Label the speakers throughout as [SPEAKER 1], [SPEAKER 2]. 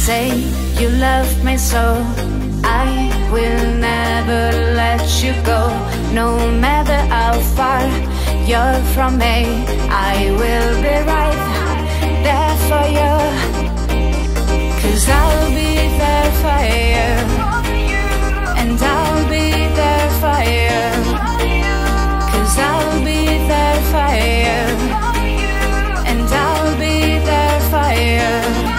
[SPEAKER 1] Say you love me so I will never let you go. No matter how far you're from me, I will be right there for you. 'Cause I'll be there for you, and I'll be there for you. 'Cause I'll be there for you, and I'll be there for you.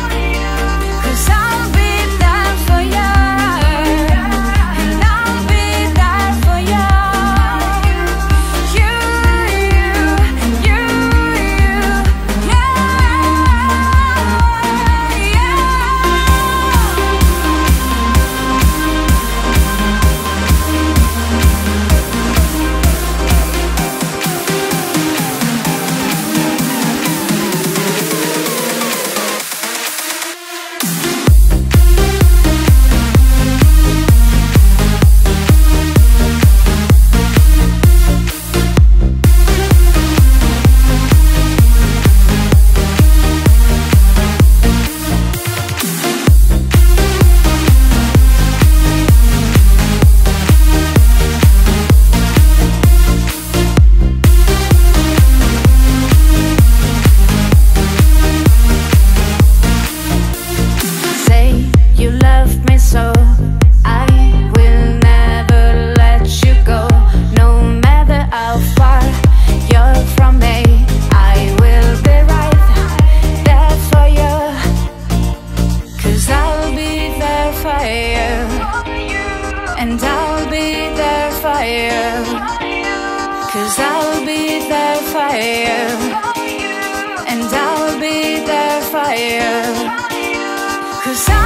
[SPEAKER 1] And I'll be there for you, 'cause I'll be there for you, and I'll be there for you, 'cause